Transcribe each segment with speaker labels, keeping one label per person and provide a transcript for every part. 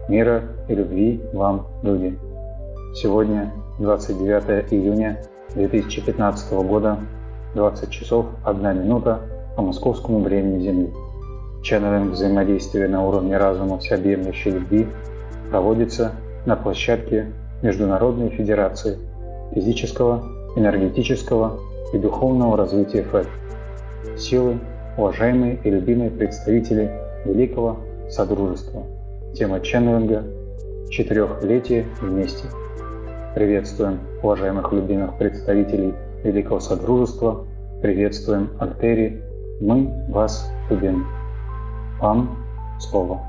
Speaker 1: Мира и любви вам, люди! Сегодня 29 июня 2015 года, 20 часов 1 минута по московскому времени Земли. Ченнелинг взаимодействия на уровне разума всеобъемлющей любви проводится на площадке Международной Федерации физического, энергетического и духовного развития ФЭД. Силы, уважаемые и любимые представители Великого Содружества. Тема ченнелинга «4-летие вместе». Приветствуем уважаемых любимых представителей Великого Содружества, приветствуем Альтери, мы вас любим. Вам слово.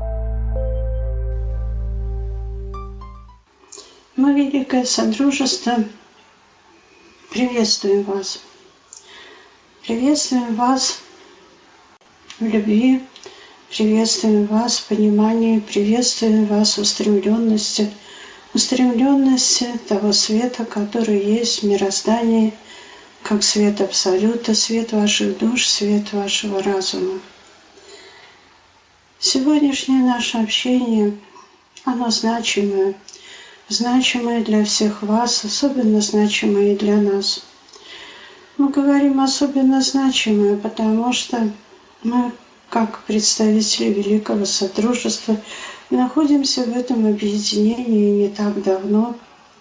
Speaker 2: Мы, Великое Содружество, приветствуем вас. Приветствуем вас в любви, приветствуем вас в понимании, приветствуем вас в устремленности того света, который есть в мироздании, как свет Абсолюта, свет ваших душ, свет вашего разума. Сегодняшнее наше общение, оно значимое для всех вас, особенно значимое и для нас. Мы говорим особенно значимое, потому что мы, как представители Великого Содружества, находимся в этом объединении не так давно.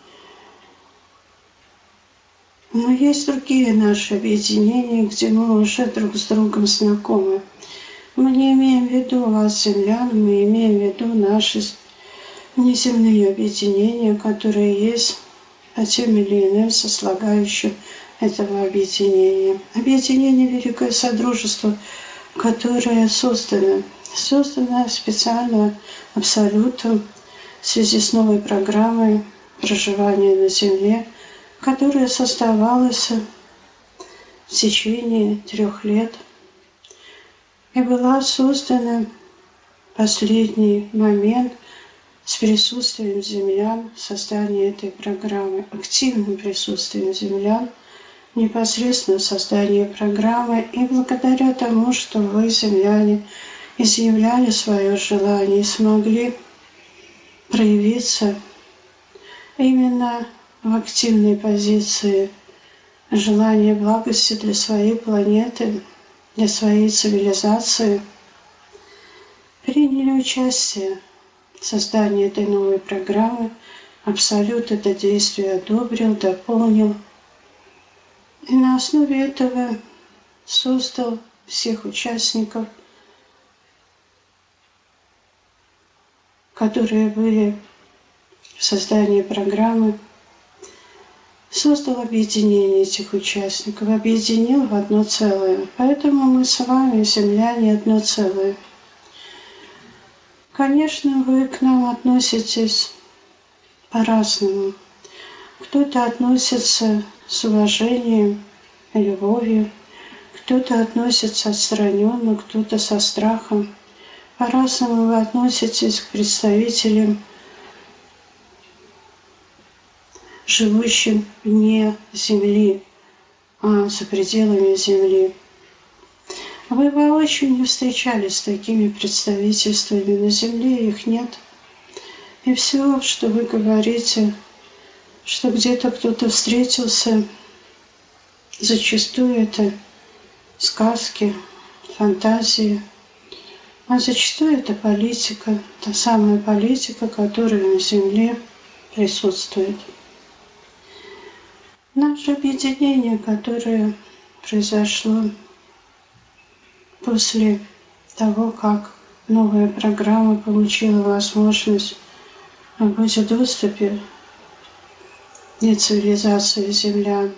Speaker 2: Но есть другие наши объединения, где мы уже друг с другом знакомы. Мы не имеем в виду вас, землян, мы имеем в виду наши внеземные объединения, которые есть по тем или иным сослагающим этого объединения. Объединение Великое Содружество, которое создано специально Абсолютом в связи с новой программой проживания на Земле, которая создавалась в течение 3 лет и была создана в последний момент с присутствием землян, создание этой программы, активным присутствием землян, непосредственно создание программы, и благодаря тому, что вы, земляне, изъявляли свое желание и смогли проявиться именно в активной позиции желания благости для своей планеты, для своей цивилизации, приняли участие в создании этой новой программы. Абсолют это действие одобрил, дополнил. И на основе этого создал всех участников, которые были в создании программы, создал объединение этих участников, объединил в одно целое. Поэтому мы с вами, земляне, одно целое. Конечно, вы к нам относитесь по-разному. Кто-то относится с уважением, любовью, кто-то относится отстраненно, кто-то со страхом. По-разному вы относитесь к представителям, живущим вне Земли, за пределами Земли. Вы воочию не встречались с такими представительствами на Земле, их нет. И все, что вы говорите, что где-то кто-то встретился, зачастую это сказки, фантазии, а зачастую это политика, та самая политика, которая на Земле присутствует. Наше объединение, которое произошло после того, как новая программа получила возможность быть в доступе для цивилизации землян,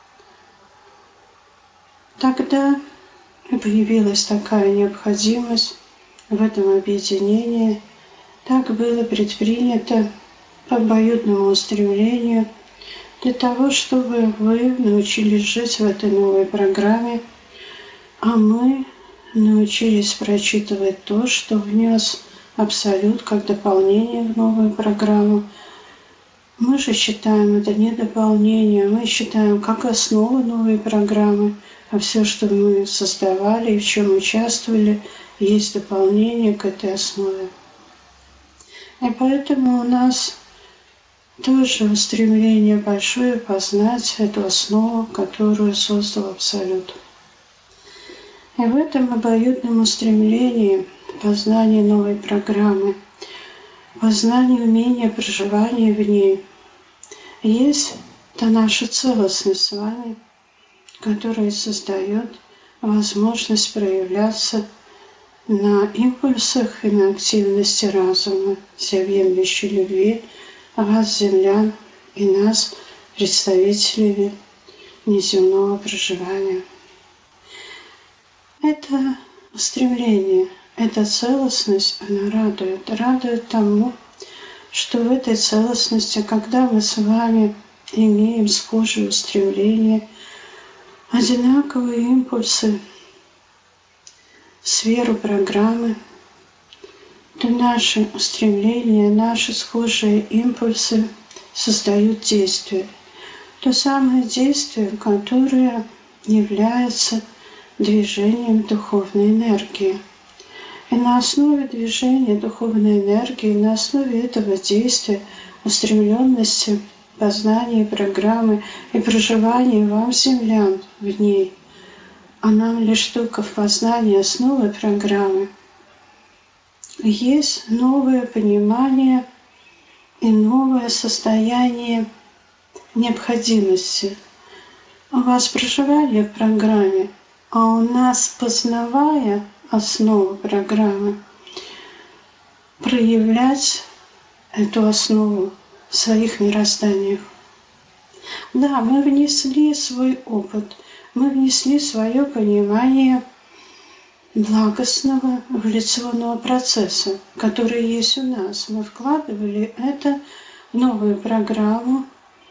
Speaker 2: тогда появилась такая необходимость в этом объединении. Так было предпринято по обоюдному устремлению для того, чтобы вы научились жить в этой новой программе, а мы научились прочитывать то, что внес Абсолют как дополнение в новую программу. Мы же считаем это не дополнение, мы считаем как основу новой программы, а все, что мы создавали и в чем участвовали, есть дополнение к этой основе. И поэтому у нас тоже устремление большое познать эту основу, которую создал Абсолют. И в этом обоюдном устремлении познания новой программы, познания умения проживания в ней, есть та наша целостность с вами, которая создает возможность проявляться на импульсах и на активности разума, всеобъемлющей любви, вас, землян, и нас, представителями неземного проживания. Это устремление, эта целостность, она радует тому, что в этой целостности, когда мы с вами имеем схожие устремления, одинаковые импульсы, сферу программы, то наши устремления, наши схожие импульсы создают действие. То самое действие, которое является движением духовной энергии. И на основе движения духовной энергии, на основе этого действия, устремленности, познания программы и проживания вам, землян, в ней, а нам лишь только в познании основы программы, есть новое понимание и новое состояние необходимости. У вас проживание в программе, а у нас, познавая основу программы, проявлять эту основу в своих мирозданиях. Да, мы внесли свой опыт, мы внесли свое понимание благостного эволюционного процесса, который есть у нас. Мы вкладывали это в новую программу.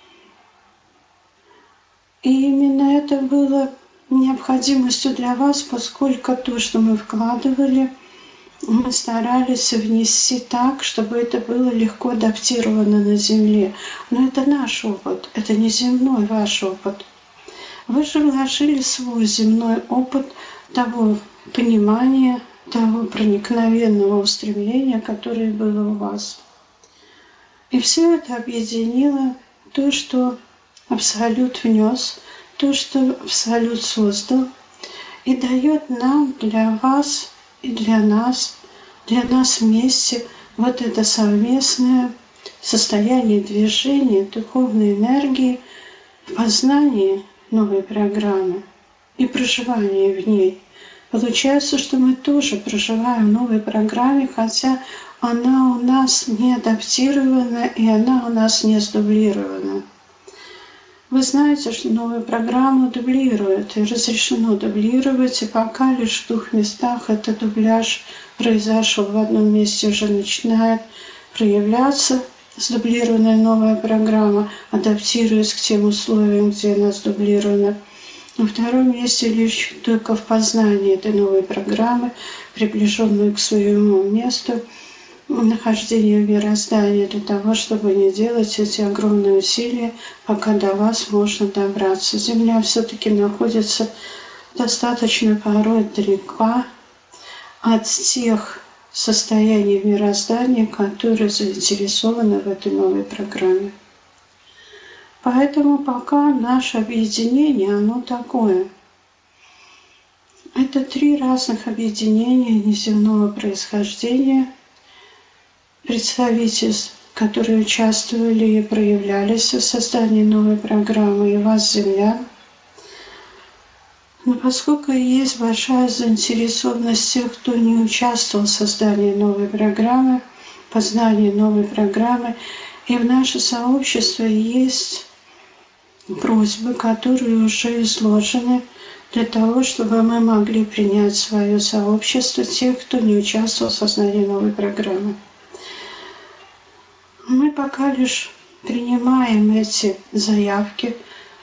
Speaker 2: И именно это было необходимостью для вас, поскольку то, что мы вкладывали, мы старались внести так, чтобы это было легко адаптировано на Земле. Но это наш опыт, это не земной ваш опыт. Вы же вложили свой земной опыт того понимания, того проникновенного устремления, которое было у вас. И все это объединило то, что Абсолют внес, то, что Абсолют создал, и дает нам, для вас и для нас вместе вот это совместное состояние движения духовной энергии в познании новой программы и проживании в ней. Получается, что мы тоже проживаем в новой программе, хотя она у нас не адаптирована и она у нас не сдублирована. Вы знаете, что новую программу дублируют, и разрешено дублировать, и пока лишь в 2 местах этот дубляж произошел. В одном месте уже начинает проявляться сдублированная новая программа, адаптируясь к тем условиям, где она сдублирована. На втором месте лишь только в познании этой новой программы, приближенной к своему месту, нахождение в мироздании для того, чтобы не делать эти огромные усилия, пока до вас можно добраться. Земля все-таки находится достаточно порой далеко от тех состояний мироздания, которые заинтересованы в этой новой программе. Поэтому пока наше объединение, оно такое. Это 3 разных объединения неземного происхождения, представительств, которые участвовали и проявлялись в создании новой программы, и вас, землян. Но поскольку есть большая заинтересованность тех, кто не участвовал в создании новой программы, познании новой программы, и в наше сообщество есть просьбы, которые уже изложены для того, чтобы мы могли принять в свое сообщество тех, кто не участвовал в создании новой программы. Мы пока лишь принимаем эти заявки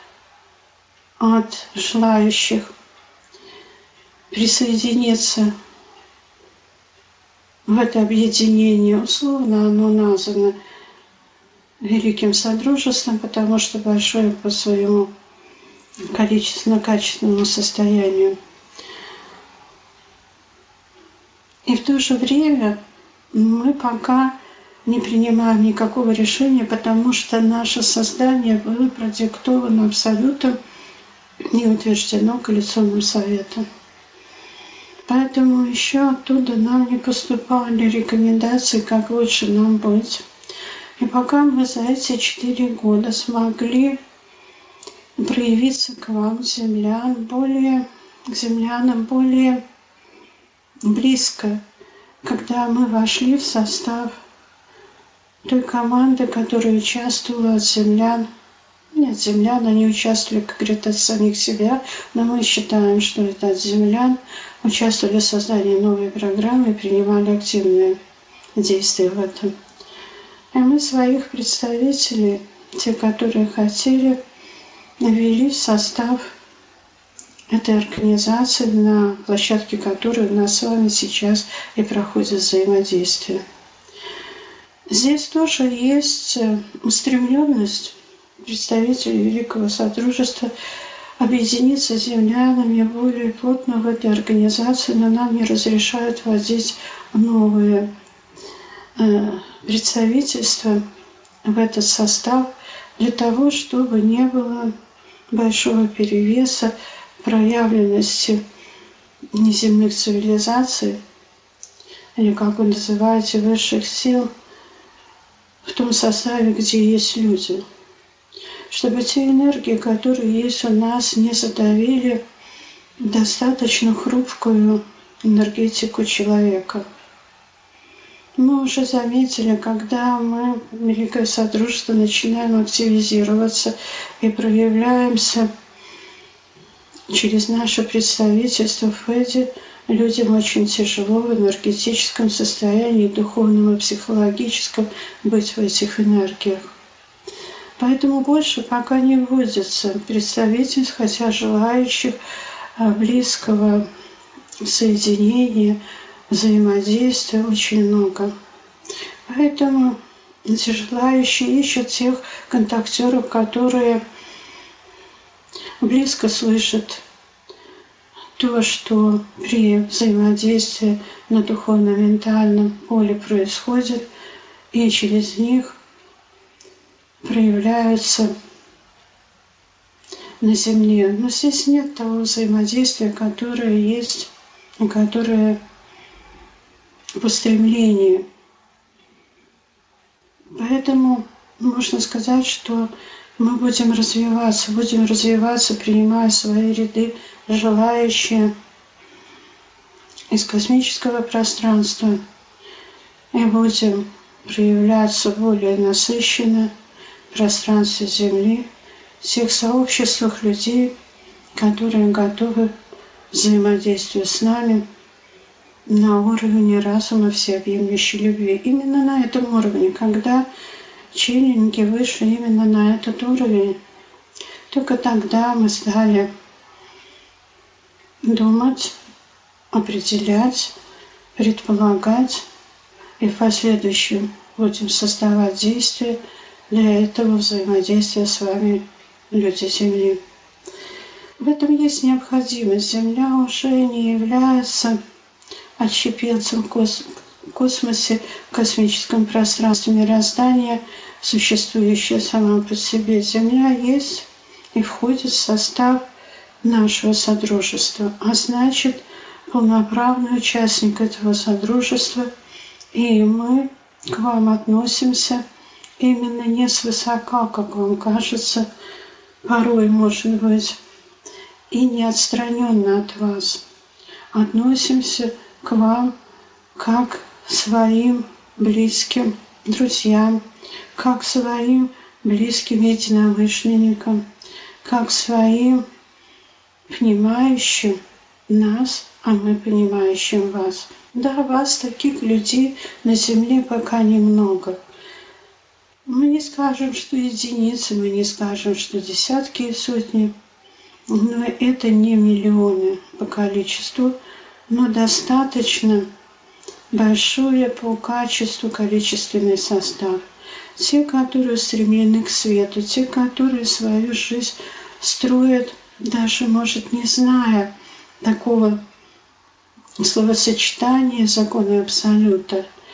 Speaker 2: от желающих присоединиться в это объединение. Условно оно названо Великим Содружеством, потому что большое по своему количественно-качественному состоянию. И в то же время мы пока не принимаем никакого решения, потому что наше создание было продиктовано абсолютом и утверждено коалиционным советом. Поэтому еще оттуда нам не поступали рекомендации, как лучше нам быть. И пока мы за эти 4 года смогли проявиться к вам, землянам, более близко, когда мы вошли в состав той команды, которая участвовала от землян. Нет, землян, они участвовали, как говорят, от самих себя, но мы считаем, что это от землян, участвовали в создании новой программы и принимали активные действия в этом. И мы своих представителей, те, которые хотели, ввели в состав этой организации, на площадке которой у нас с вами сейчас и проходит взаимодействие. Здесь тоже есть устремленность представителей Великого Содружества объединиться с землянами более плотно в этой организации, но нам не разрешают вводить новые представительства в этот состав для того, чтобы не было большого перевеса проявленности неземных цивилизаций, или, как вы называете, высших сил, в том составе, где есть люди. Чтобы те энергии, которые есть у нас, не задавили достаточно хрупкую энергетику человека. Мы уже заметили, когда мы, Великое Содружество, начинаем активизироваться и проявляемся через наше представительство в ФЭДе, людям очень тяжело в энергетическом состоянии, духовном и психологическом быть в этих энергиях. Поэтому больше пока не вводится представительств, хотя желающих близкого соединения, взаимодействия очень много. Поэтому эти желающие ищут тех контактеров, которые близко слышат то, что при взаимодействии на духовно-ментальном поле происходит, и через них проявляются на Земле. Но здесь нет того взаимодействия, которое есть, и которое в устремлении. Поэтому можно сказать, что мы будем развиваться, принимая в свои ряды желающие из космического пространства, и будем проявляться более насыщенно в пространстве Земли, в тех сообществах людей, которые готовы взаимодействовать с нами на уровне разума всеобъемлющей любви. Именно на этом уровне, когда чайники вышли именно на этот уровень, только тогда мы стали думать, определять, предполагать, и в последующем будем создавать действия для этого взаимодействия с вами, люди Земли. В этом есть необходимость. Земля уже не является отщепенцем в космосе, в космическом пространстве мироздания, существующее сама по себе. Земля есть и входит в состав нашего Содружества, а значит, полноправный участник этого Содружества, и мы к вам относимся именно не свысока, как вам кажется, порой, может быть, и не отстраненно от вас. Относимся к вам как своим близким друзьям, как своим близким единомышленникам, как своим понимающим нас, а мы понимающим вас. Да, вас, таких людей, на Земле пока немного. Мы не скажем, что единицы, мы не скажем, что десятки и сотни, но это не миллионы по количеству, но достаточно большой по качеству количественный состав. Те, которые устремлены к свету, те, которые свою жизнь строят, даже, может, не зная такого словосочетания закона Абсолюта,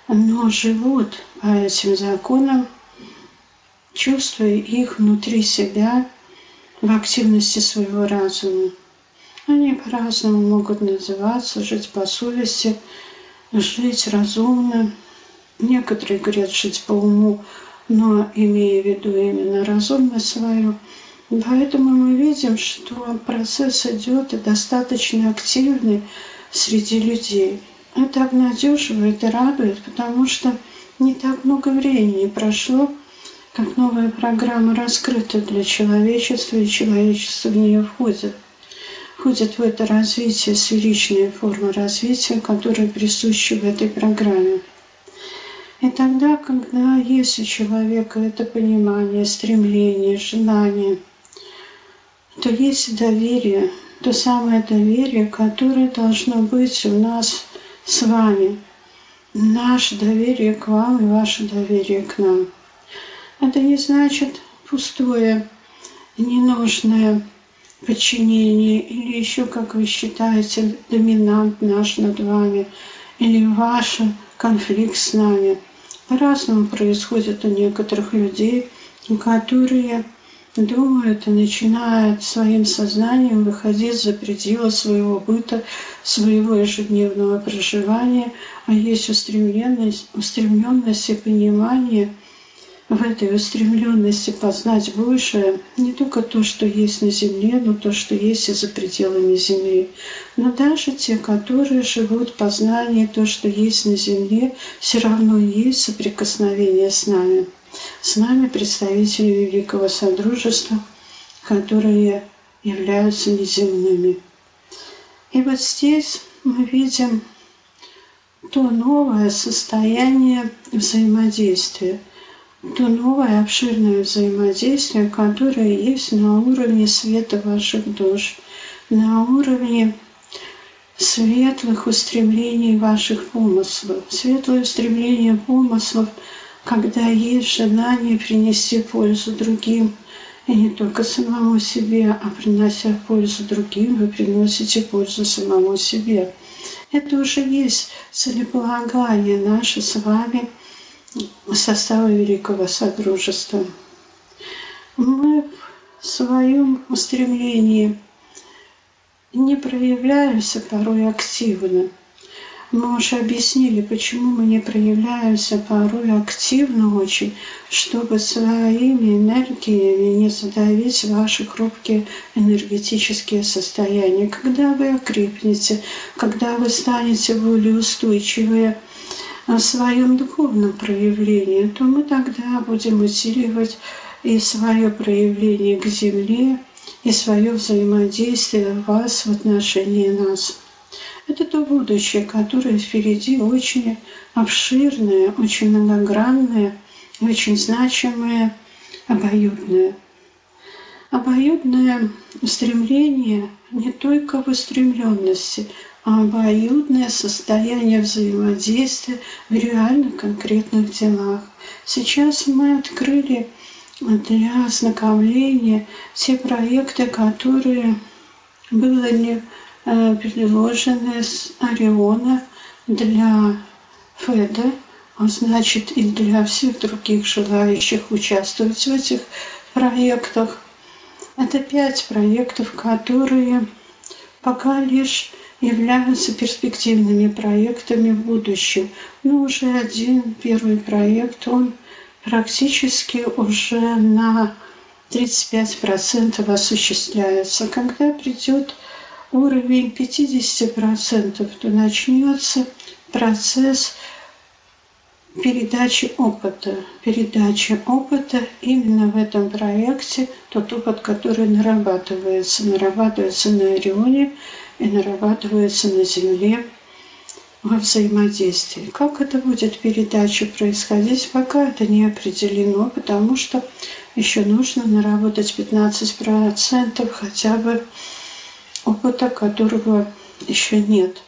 Speaker 2: но живут по этим законам, чувствуя их внутри себя в активности своего разума. Они по-разному могут называться: жить по совести, жить разумно. Некоторые говорят жить по уму, но имея в виду именно разумность свою. Поэтому мы видим, что процесс идет и достаточно активный среди людей. Это обнадеживает и радует, потому что не так много времени прошло, как новая программа раскрыта для человечества, и человечество в нее входит. Входит в это развитие сферичная форма развития, которая присуща в этой программе. И тогда, когда есть у человека это понимание, стремление, желание, то есть доверие, то самое доверие, которое должно быть у нас с вами. Наше доверие к вам и ваше доверие к нам. Это не значит пустое, ненужное подчинение или еще, как вы считаете, доминант наш над вами, или ваш конфликт с нами. По-разному происходит у некоторых людей, которые думают и начинают своим сознанием выходить за пределы своего быта, своего ежедневного проживания, а есть устремленность и понимание в этой устремленности познать большее, не только то, что есть на земле, но то, что есть и за пределами земли. Но даже те, которые живут по знанию, то, что есть на земле, все равно есть соприкосновение с нами. С нами представители Великого Содружества, которые являются неземными. И вот здесь мы видим то новое состояние взаимодействия, то новое обширное взаимодействие, которое есть на уровне света ваших душ, на уровне светлых устремлений ваших помыслов. Светлые устремления помыслов, когда есть желание принести пользу другим, и не только самому себе, а принося пользу другим, вы приносите пользу самому себе. Это уже есть целеполагание наше с вами состава Великого Содружества. Мы в своем устремлении не проявляемся порой активно. Мы уже объяснили, почему мы не проявляемся порой активно очень, чтобы своими энергиями не задавить ваши хрупкие энергетические состояния. Когда вы окрепнете, когда вы станете более устойчивые в своем духовном проявлении, то мы тогда будем усиливать и свое проявление к Земле, и свое взаимодействие вас в отношении нас. Это то будущее, которое впереди очень обширное, очень многогранное, очень значимое, обоюдное. Обоюдное устремление не только в устремленности, а обоюдное состояние взаимодействия в реальных конкретных делах. Сейчас мы открыли для ознакомления те проекты, которые были предложены с Ориона для ФЭДа, а значит и для всех других желающих участвовать в этих проектах. Это 5 проектов, которые пока лишь являются перспективными проектами в будущем. Но уже один первый проект, он практически уже на 35% осуществляется. Когда придет уровень 50%, то начнется процесс передачи опыта. Передача опыта именно в этом проекте, тот опыт, который нарабатывается на Орионе и нарабатывается на Земле во взаимодействии. Как это будет передача происходить, пока это не определено, потому что еще нужно наработать 15% хотя бы опыта, которого еще нет.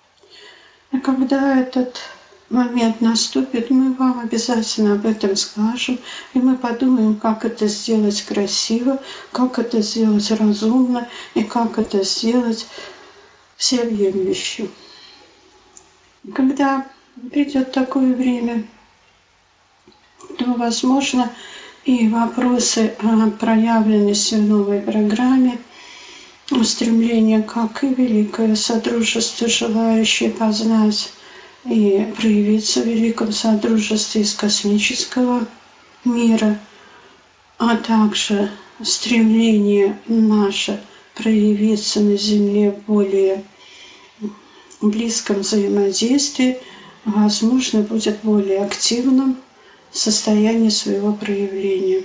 Speaker 2: И когда этот момент наступит, мы вам обязательно об этом скажем, и мы подумаем, как это сделать красиво, как это сделать разумно и как это сделать всеобъемлюще. Когда придет такое время, то, возможно, и вопросы о проявленности в новой программе, устремление, как и великое содружество, желающее познать и проявиться в великом содружестве из космического мира, а также стремление наше проявиться на Земле в более близком взаимодействии, возможно, будет более активным в состоянии своего проявления.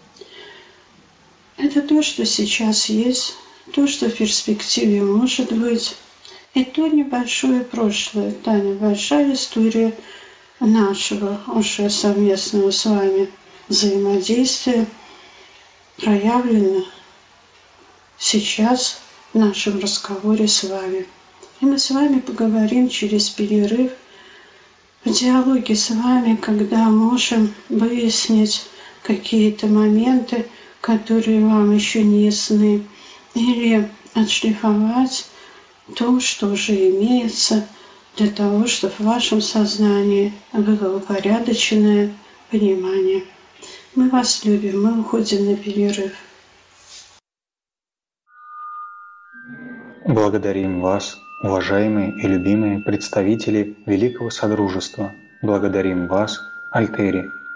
Speaker 2: Это то, что сейчас есть, то, что в перспективе может быть, и то небольшое прошлое, та небольшая история нашего уже совместного с вами взаимодействия проявлена сейчас в нашем разговоре с вами. И мы с вами поговорим через перерыв в диалоге с вами, когда можем выяснить какие-то моменты, которые вам еще не ясны, или отшлифовать то, что уже имеется, для того, чтобы в вашем сознании было упорядоченное понимание. Мы вас любим, мы уходим на перерыв.
Speaker 1: Благодарим вас, уважаемые и любимые представители Великого Содружества. Благодарим вас, Альтери.